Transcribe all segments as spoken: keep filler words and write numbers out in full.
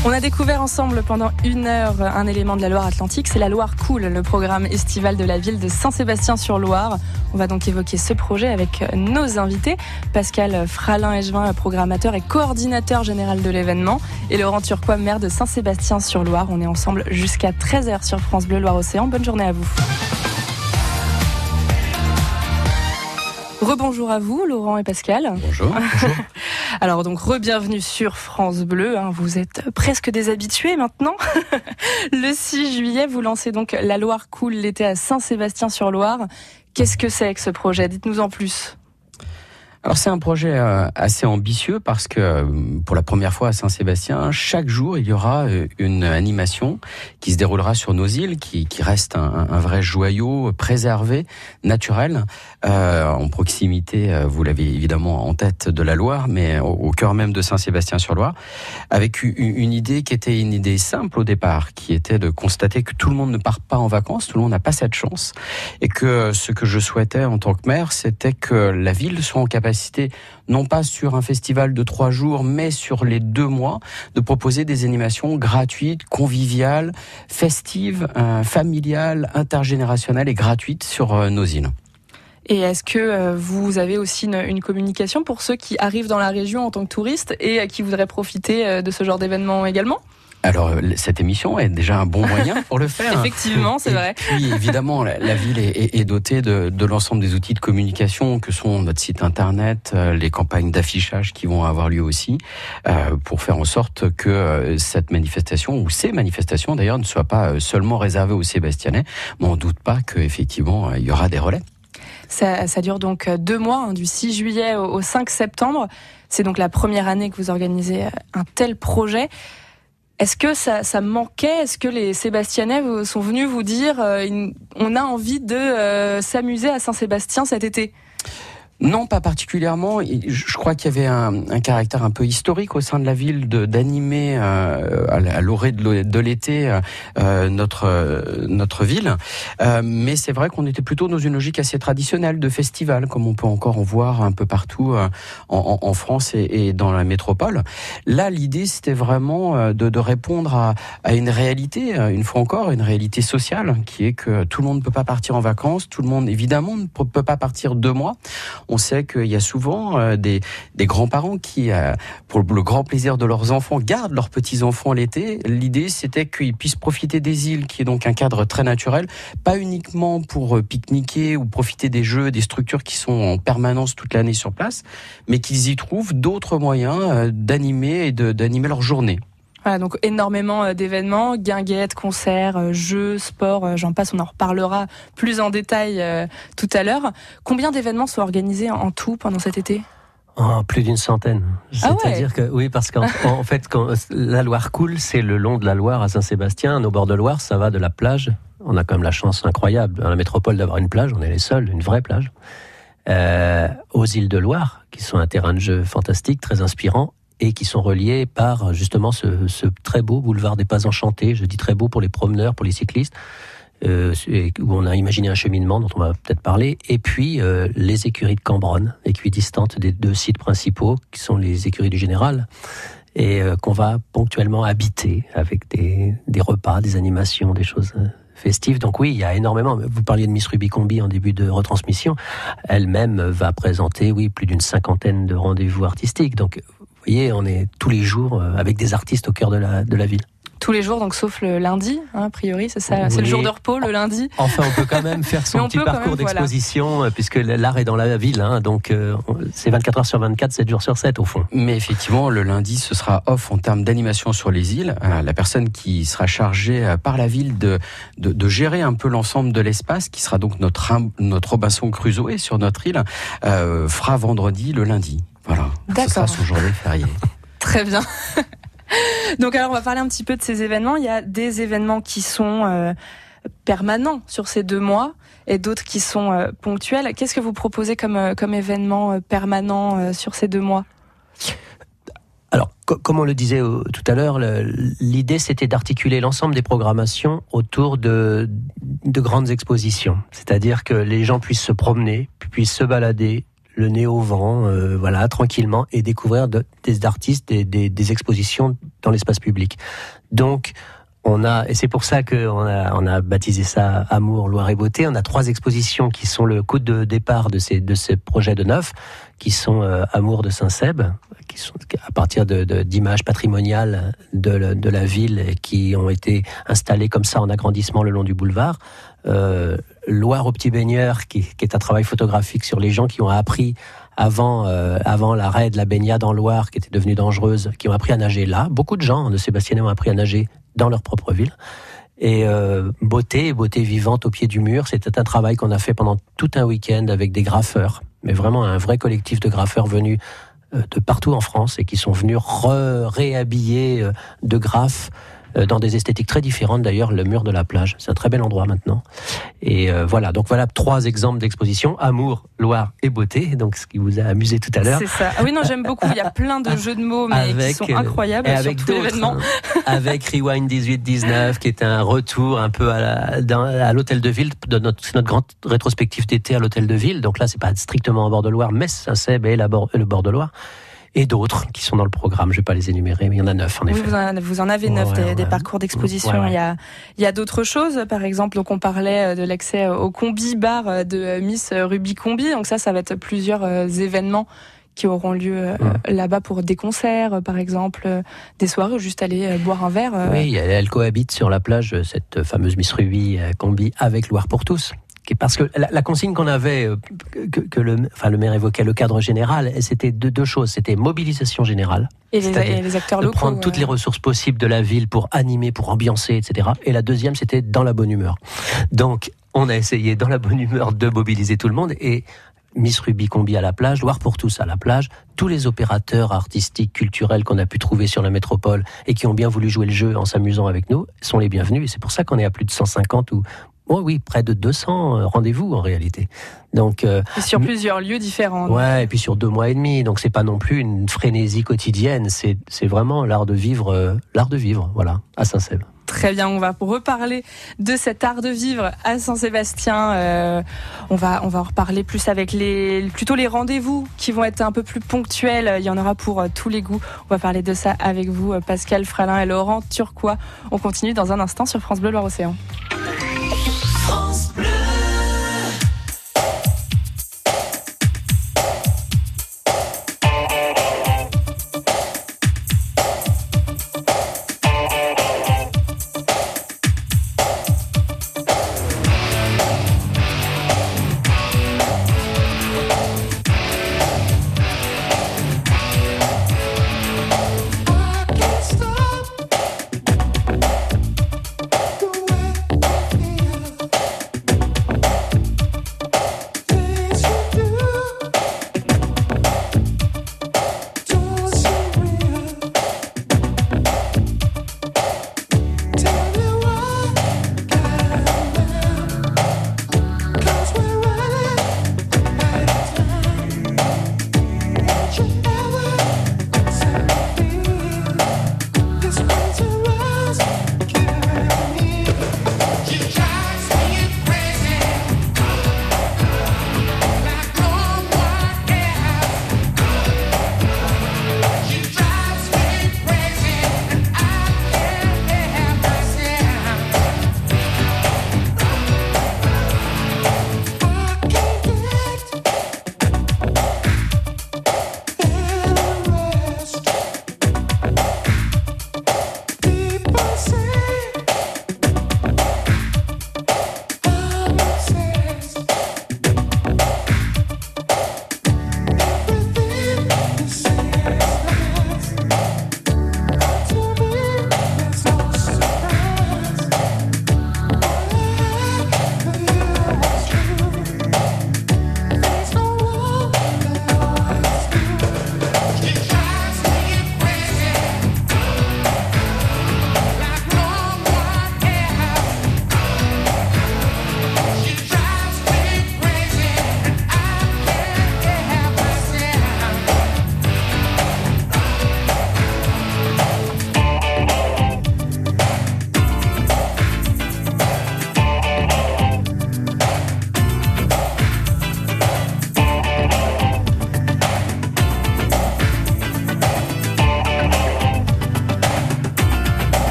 On a découvert ensemble pendant une heure un élément de la Loire-Atlantique, c'est la Loire Cool, le programme estival de la ville de Saint-Sébastien-sur-Loire. On va donc évoquer ce projet avec nos invités, Pascal Fralin-Echevin, programmateur et coordinateur général de l'événement, et Laurent Turquois, maire de Saint-Sébastien-sur-Loire. On est ensemble jusqu'à treize heures sur France Bleu Loire-Océan. Bonne journée à vous. Rebonjour à vous, Laurent et Pascal. Bonjour. Bonjour. Alors donc, re-bienvenue sur France Bleu. Hein, vous êtes presque des habitués maintenant. Le six juillet, vous lancez donc la Loire Cool l'été à Saint-Sébastien-sur-Loire. Qu'est-ce que c'est que ce projet ? Dites-nous en plus. Alors c'est un projet euh, assez ambitieux parce que euh, pour la première fois à Saint-Sébastien, chaque jour il y aura euh, une animation qui se déroulera sur nos îles, qui, qui reste un, un vrai joyau préservé, naturel, euh, en proximité, euh, vous l'avez évidemment en tête, de la Loire, mais au, au cœur même de Saint-Sébastien-sur-Loire, avec une, une idée qui était une idée simple au départ, qui était de constater que tout le monde ne part pas en vacances, tout le monde n'a pas cette chance, et que ce que je souhaitais en tant que maire, c'était que la ville soit en capacité, non pas sur un festival de trois jours, mais sur les deux mois, de proposer des animations gratuites, conviviales, festives, euh, familiales, intergénérationnelles et gratuites sur euh, nos îles. Et est-ce que euh, vous avez aussi une, une communication pour ceux qui arrivent dans la région en tant que touristes et euh, qui voudraient profiter euh, de ce genre d'événement également ? Alors, cette émission est déjà un bon moyen pour le faire. Effectivement, c'est et vrai. Puis, évidemment, la, la ville est, est dotée de, de l'ensemble des outils de communication que sont notre site internet, les campagnes d'affichage qui vont avoir lieu aussi, euh, pour faire en sorte que cette manifestation, ou ces manifestations d'ailleurs, ne soient pas seulement réservées aux Sébastianais, mais on ne doute pas qu'effectivement, il y aura des relais. Ça, ça dure donc deux mois, hein, du six juillet au, au cinq septembre. C'est donc la première année que vous organisez un tel projet. Est-ce que ça, ça manquait ? Est-ce que les Sébastianais sont venus vous dire euh, on a envie de euh, s'amuser à Saint-Sébastien cet été ? Non, pas particulièrement. Je crois qu'il y avait un, un caractère un peu historique au sein de la ville de, d'animer euh, à l'orée de l'été euh, notre euh, notre ville. Euh, mais c'est vrai qu'on était plutôt dans une logique assez traditionnelle de festival, comme on peut encore en voir un peu partout euh, en, en France et, et dans la métropole. Là, l'idée, c'était vraiment de, de répondre à, à une réalité, une fois encore, une réalité sociale, qui est que tout le monde ne peut pas partir en vacances, tout le monde, évidemment, ne peut pas partir deux mois. On sait qu'il y a souvent euh, des, des grands-parents qui, euh, pour le grand plaisir de leurs enfants, gardent leurs petits-enfants l'été. L'idée, c'était qu'ils puissent profiter des îles, qui est donc un cadre très naturel, pas uniquement pour euh, pique-niquer ou profiter des jeux, des structures qui sont en permanence toute l'année sur place, mais qu'ils y trouvent d'autres moyens euh, d'animer et de, d'animer leur journée. Voilà, donc énormément d'événements, guinguettes, concerts, jeux, sports, j'en passe, on en reparlera plus en détail euh, tout à l'heure. Combien d'événements sont organisés en tout pendant cet été ? Oh, plus d'une centaine. Ah C'est-à-dire ouais. que, oui, parce qu'en en fait, quand la Loire Cool, c'est le long de la Loire à Saint-Sébastien. Au bord de Loire, ça va de la plage. On a quand même la chance incroyable dans la métropole d'avoir une plage. On est les seuls, une vraie plage. Euh, aux îles de Loire, qui sont un terrain de jeu fantastique, très inspirant, et qui sont reliés par justement ce, ce très beau boulevard des Pas Enchantés. Je dis très beau pour les promeneurs, pour les cyclistes, euh, où on a imaginé un cheminement dont on va peut-être parler, et puis euh, les écuries de Cambronne, équidistantes des deux sites principaux, qui sont les écuries du Général, et euh, qu'on va ponctuellement habiter avec des, des repas, des animations, des choses festives. Donc oui, il y a énormément. Vous parliez de Miss Rubicombi en début de retransmission. Elle-même va présenter, oui, plus d'une cinquantaine de rendez-vous artistiques. Donc vous voyez, on est tous les jours avec des artistes au cœur de la, de la ville. Tous les jours, donc sauf le lundi, hein, a priori, c'est ça, oui. C'est le jour de repos, le lundi. Enfin, on peut quand même faire son petit parcours même, d'exposition, voilà. Puisque l'art est dans la ville, hein, donc euh, c'est vingt-quatre heures sur vingt-quatre, sept jours sur sept au fond. Mais effectivement, le lundi, ce sera off en termes d'animation sur les îles. Euh, la personne qui sera chargée euh, par la ville de, de, de gérer un peu l'ensemble de l'espace, qui sera donc notre, notre Robinson Crusoe sur notre île, euh, fera vendredi le lundi. Voilà, D'accord. Ce sera son journée fériée. Très bien. Donc alors on va parler un petit peu de ces événements. Il y a des événements qui sont euh, permanents sur ces deux mois et d'autres qui sont euh, ponctuels. Qu'est-ce que vous proposez comme, euh, comme événement euh, permanent euh, sur ces deux mois ? Alors, co- comme on le disait euh, tout à l'heure, le, l'idée c'était d'articuler l'ensemble des programmations autour de, de grandes expositions. C'est-à-dire que les gens puissent se promener, puissent se balader, le nez au vent, euh, voilà, tranquillement, et découvrir de, des artistes, des, des, des expositions dans l'espace public. Donc, on a, et c'est pour ça qu'on a, on a baptisé ça Amour, Loire et Beauté. On a trois expositions qui sont le coup de départ de ces, de ces projets de neuf, qui sont euh, Amour de Saint-Seb, qui sont à partir de, de, d'images patrimoniales de, de la ville et qui ont été installées comme ça en agrandissement le long du boulevard. Euh, Loire au petit baigneur, qui, qui est un travail photographique sur les gens qui ont appris avant, euh, avant l'arrêt de la baignade en Loire, qui était devenue dangereuse, qui ont appris à nager là. Beaucoup de gens de Sébastien ont appris à nager dans leur propre ville. Et euh, beauté, beauté vivante au pied du mur, c'était un travail qu'on a fait pendant tout un week-end avec des graffeurs, mais vraiment un vrai collectif de graffeurs venus euh, de partout en France et qui sont venus re- réhabiller euh, de graphes euh, dans des esthétiques très différentes. D'ailleurs, le mur de la plage, c'est un très bel endroit maintenant. Et euh, voilà, donc voilà trois exemples d'expositions, Amour, Loire et Beauté, donc ce qui vous a amusé tout à l'heure. C'est ça. Ah oui, non, j'aime beaucoup. Il y a plein de jeux de mots, mais avec, qui sont incroyables et avec sur tout l'événement. Hein, avec Rewind dix-huit dix-neuf, qui est un retour un peu à, la, dans, à l'hôtel de ville, de notre, c'est notre grande rétrospective d'été à l'hôtel de ville. Donc là, c'est pas strictement en bord de Loire, mais Saint-Seb et la bord, le bord de Loire. Et d'autres qui sont dans le programme. Je vais pas les énumérer, mais il y en a neuf en effet. Oui, vous en, vous en avez neuf ouais, des, ouais, des parcours d'exposition. Ouais, ouais. Il y a, il y a d'autres choses. Par exemple, donc on parlait de l'accès au combi bar de Miss Ruby Combi. Donc ça, ça va être plusieurs événements qui auront lieu mmh. là-bas pour des concerts, par exemple, des soirées ou juste aller boire un verre. Oui, elle cohabite sur la plage, cette fameuse Miss Ruby Combi avec Loire pour tous. Parce que la, la consigne qu'on avait, que, que le, enfin le maire évoquait, le cadre général, c'était de deux choses. C'était mobilisation générale. Et les, et les acteurs de locaux. Prendre ouais. toutes les ressources possibles de la ville pour animer, pour ambiancer, et cetera. Et la deuxième, c'était dans la bonne humeur. Donc, on a essayé dans la bonne humeur de mobiliser tout le monde et Miss Ruby Combi à la plage, Loire pour tous à la plage, tous les opérateurs artistiques, culturels qu'on a pu trouver sur la métropole et qui ont bien voulu jouer le jeu en s'amusant avec nous sont les bienvenus. Et c'est pour ça qu'on est à plus de cent cinquante ou Oh oui, près de deux cents rendez-vous en réalité. Donc euh, et sur plusieurs lieux différents. Ouais, et puis sur deux mois et demi. Donc c'est pas non plus une frénésie quotidienne. C'est c'est vraiment l'art de vivre, euh, l'art de vivre, voilà, à Saint-Seb. Très bien, on va reparler de cet art de vivre à Saint-Sébastien. Euh, on va on va en reparler plus avec les plutôt les rendez-vous qui vont être un peu plus ponctuels. Il y en aura pour euh, tous les goûts. On va parler de ça avec vous, Pascal Fralin et Laurent Turquois. On continue dans un instant sur France Bleu Loire-Océan. France Bleu.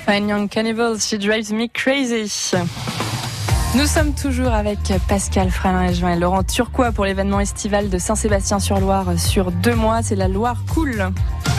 Fine Young Cannibals, She Drives Me Crazy. Nous sommes toujours avec Pascal Fralin-Legevin et Laurent Turquois pour l'événement estival de Saint-Sébastien-sur-Loire sur deux mois. C'est la Loire Cool.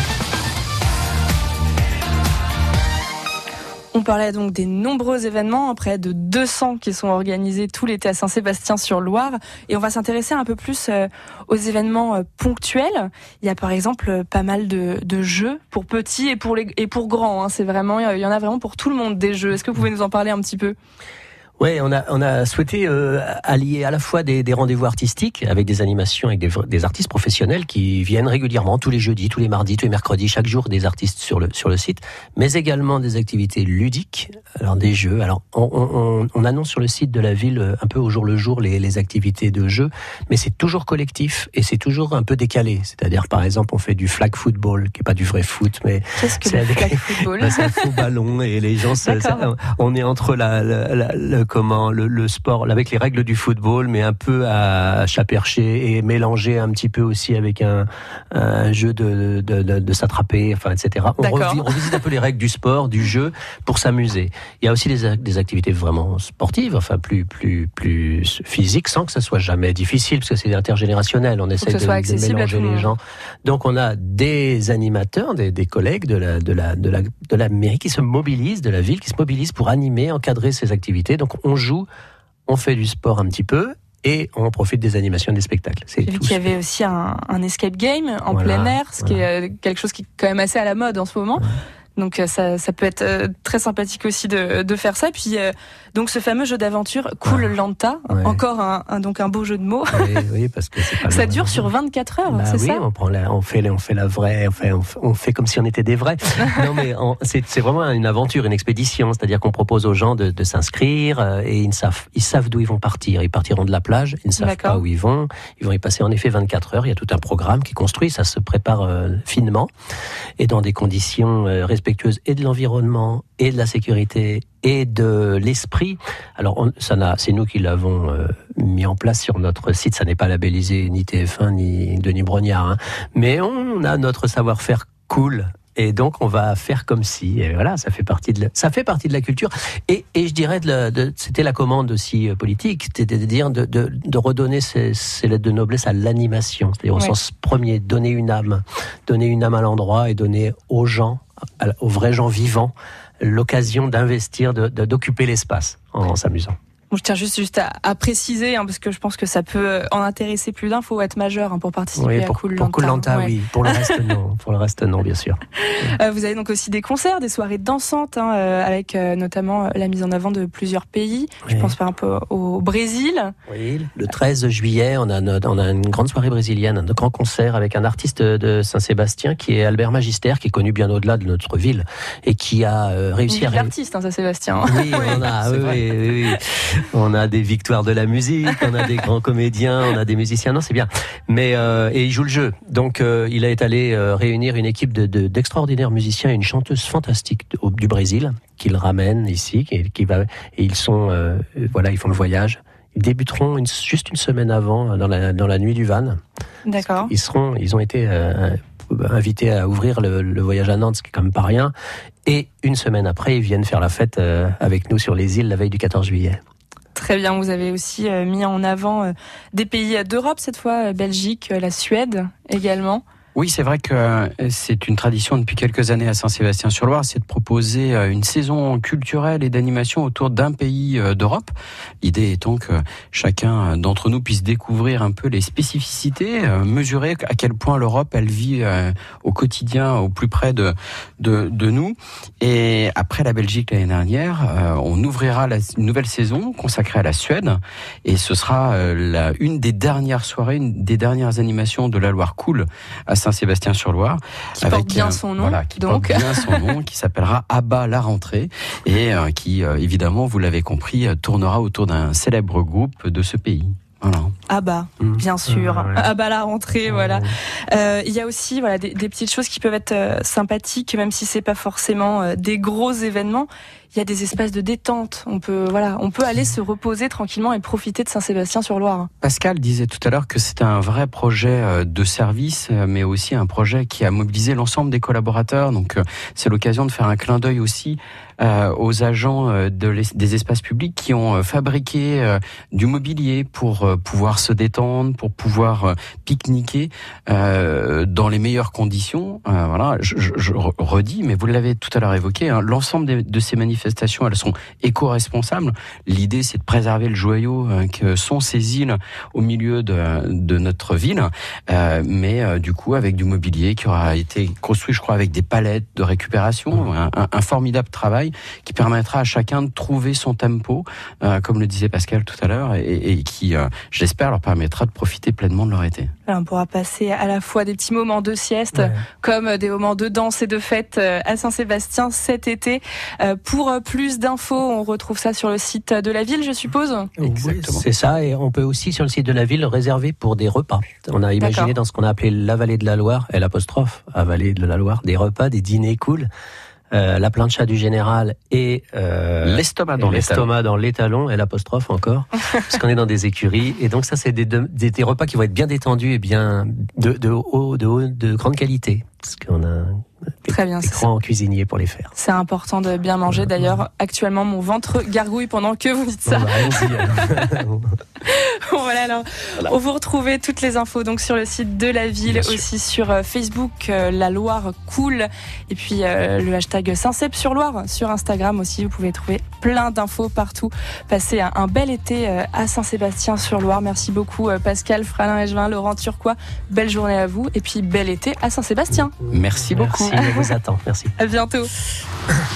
On parlait donc des nombreux événements, près de deux cents qui sont organisés tout l'été à Saint-Sébastien-sur-Loire. Et on va s'intéresser un peu plus aux événements ponctuels. Il y a par exemple pas mal de, de jeux pour petits et pour, les, et pour grands. Hein. C'est vraiment, il y en a vraiment pour tout le monde des jeux. Est-ce que vous pouvez nous en parler un petit peu ? Ouais, on a on a souhaité euh, allier à la fois des, des rendez-vous artistiques avec des animations avec des, des artistes professionnels qui viennent régulièrement tous les jeudis, tous les mardis, tous les mercredis, chaque jour des artistes sur le sur le site, mais également des activités ludiques, alors des jeux. Alors on, on, on annonce sur le site de la ville un peu au jour le jour les, les activités de jeux, mais c'est toujours collectif et c'est toujours un peu décalé. C'est-à-dire par exemple on fait du flag football qui est pas du vrai foot, mais qu'est-ce que c'est le flag football ? C'est un faux ballon et les gens, ça, ça, on est entre la, la, la, la comment le, le sport avec les règles du football, mais un peu à chat perché et mélangé un petit peu aussi avec un, un jeu de, de, de, de s'attraper, enfin, et cetera. On, revi, on visite un peu les règles du sport, du jeu, pour s'amuser. Il y a aussi des, des activités vraiment sportives, enfin plus plus plus physiques, sans que ça soit jamais difficile, parce que c'est intergénérationnel. On essaie de, de mélanger les gens. Donc on a des animateurs, des, des collègues de la de la de la de la mairie qui se mobilisent, de la ville qui se mobilisent pour animer, encadrer ces activités. Donc on joue, on fait du sport un petit peu et on profite des animations, des spectacles. C'est J'ai vu qu'il y avait aussi un, un escape game en voilà, plein air, ce voilà. qui est quelque chose qui est quand même assez à la mode en ce moment. Ouais. Donc ça, ça peut être très sympathique aussi de, de faire ça. Puis euh, donc ce fameux jeu d'aventure Cool Lanta, ouais. encore un, un donc un beau jeu de mots. Oui, oui parce que c'est pas ça dure sur vingt-quatre heures, bah c'est oui, ça. On prend la, on fait, on fait la vraie, on fait, on fait, on fait comme si on était des vrais. Non mais on, c'est, c'est vraiment une aventure, une expédition. C'est-à-dire qu'on propose aux gens de, de s'inscrire euh, et ils ne savent, ils savent d'où ils vont partir. Ils partiront de la plage, ils ne savent D'accord. pas où ils vont. Ils vont y passer en effet vingt-quatre heures. Il y a tout un programme qui est construit, ça se prépare euh, finement et dans des conditions euh, respectueuses et de l'environnement et de la sécurité et de l'esprit. Alors, on, ça n'a, c'est nous qui l'avons euh, mis en place sur notre site. Ça n'est pas labellisé ni T F un ni Denis Brognard, hein. Mais on a notre savoir-faire cool. Et donc, on va faire comme si. Et voilà, ça fait partie de la, ça fait partie de la culture. Et, et je dirais, de la, de, c'était la commande aussi politique, c'était de dire de, de, de redonner ces, ces lettres de noblesse à l'animation. C'est-à-dire au ouais. sens premier, donner une âme, donner une âme à l'endroit et donner aux gens, aux vrais gens vivants, l'occasion d'investir, de, de, d'occuper l'espace en, en s'amusant. Bon, je tiens juste, juste à, à préciser, hein, parce que je pense que ça peut en intéresser plus d'un. Il faut être majeur hein, pour participer oui, pour, à Cool Lanta. Pour Cool Lanta, ouais. oui. Pour le reste, non. Pour le reste, non, bien sûr. Euh, vous avez donc aussi des concerts, des soirées dansantes, hein, euh, avec euh, notamment la mise en avant de plusieurs pays. Oui. Je pense par exemple au Brésil. Oui, le treize juillet, on a, notre, on a une grande soirée brésilienne, un grand concert avec un artiste de Saint-Sébastien qui est Albert Magister, qui est connu bien au-delà de notre ville et qui a euh, réussi à... Un artiste, hein, Saint-Sébastien. Oui, on a... oui, oui, oui, oui. On a des victoires de la musique, on a des grands comédiens, on a des musiciens, non c'est bien. Mais euh, et il joue le jeu. Donc euh, il est allé euh, réunir une équipe de, de, d'extraordinaires musiciens et une chanteuse fantastique de, au, du Brésil qu'il ramène ici, qui, qui va et ils sont euh, voilà ils font le voyage. Ils débuteront une, juste une semaine avant dans la dans la nuit du Van. D'accord. Ils seront, ils ont été euh, invités à ouvrir le, le voyage à Nantes, ce qui est quand même pas rien. Et une semaine après, ils viennent faire la fête euh, avec nous sur les îles la veille du quatorze juillet. Très bien, vous avez aussi mis en avant des pays d'Europe cette fois, Belgique, la Suède également. Oui, c'est vrai que c'est une tradition depuis quelques années à Saint-Sébastien-sur-Loire, c'est de proposer une saison culturelle et d'animation autour d'un pays d'Europe. L'idée étant que chacun d'entre nous puisse découvrir un peu les spécificités, mesurer à quel point l'Europe, elle vit au quotidien, au plus près de, de, de nous. Et après la Belgique l'année dernière, on ouvrira la, une nouvelle saison consacrée à la Suède. Et ce sera la, une des dernières soirées, une des dernières animations de la Loire Cool à Saint-Sébastien-sur-Loire, qui avec, porte bien son nom, voilà, qui donc. porte bien son nom, qui s'appellera Abba la rentrée et euh, qui, euh, évidemment, vous l'avez compris, euh, tournera autour d'un célèbre groupe de ce pays. Voilà. Abba, mmh. bien sûr. Mmh, ouais. Abba la rentrée, mmh. voilà. Euh, il y a aussi voilà des, des petites choses qui peuvent être euh, sympathiques, même si c'est pas forcément euh, des gros événements. il y a des espaces de détente. On peut, voilà, on peut aller se reposer tranquillement et profiter de Saint-Sébastien-sur-Loire. Pascal disait tout à l'heure que c'était un vrai projet de service, mais aussi un projet qui a mobilisé l'ensemble des collaborateurs. Donc, c'est l'occasion de faire un clin d'œil aussi euh, aux agents de des espaces publics qui ont fabriqué euh, du mobilier pour euh, pouvoir se détendre, pour pouvoir euh, pique-niquer euh, dans les meilleures conditions. Euh, voilà, je, je, je redis, mais vous l'avez tout à l'heure évoqué, hein, l'ensemble de, de ces manifestations, elles sont éco-responsables. L'idée, c'est de préserver le joyau euh, que sont ces îles au milieu de, de notre ville, euh, mais euh, du coup avec du mobilier qui aura été construit, je crois, avec des palettes de récupération, un, un, un formidable travail qui permettra à chacun de trouver son tempo, euh, comme le disait Pascal tout à l'heure, et, et qui, euh, j'espère, leur permettra de profiter pleinement de leur été. Alors, on pourra passer à la fois des petits moments de sieste, ouais. comme des moments de danse et de fête à Saint-Sébastien cet été. Pour plus d'infos, on retrouve ça sur le site de la ville, je suppose. Exactement. C'est ça, et on peut aussi sur le site de la ville réserver pour des repas. On a imaginé D'accord. dans ce qu'on a appelé la vallée de la Loire, et l'apostrophe à vallée de la Loire, des repas, des dîners cool. Euh, la plancha du général et euh, l'estomac dans l'estomac dans l'étalon et l'apostrophe encore parce qu'on est dans des écuries et donc ça c'est des, des, des repas qui vont être bien détendus et bien de, de haut de haut de grande qualité parce qu'on a des, Très bien, des grands cuisiniers pour les faire. C'est important de bien manger. D'ailleurs, actuellement, mon ventre gargouille pendant que vous dites ça. Bon, bah, allons-y, alors. Bon, voilà, alors, voilà. On vous retrouvez toutes les infos donc sur le site de la ville, bien aussi sûr. Sur Facebook, euh, la Loire cool, et puis euh, le hashtag Saint-Seb-sur-Loire sur Instagram aussi. Vous pouvez trouver plein d'infos partout. Passez un, un bel été euh, à Saint-Sébastien-sur-Loire. Merci beaucoup euh, Pascal Fralin-Echevin, Laurent Turquois. Belle journée à vous et puis bel été à Saint-Sébastien. Merci beaucoup. Merci, on vous attend. Merci. À bientôt.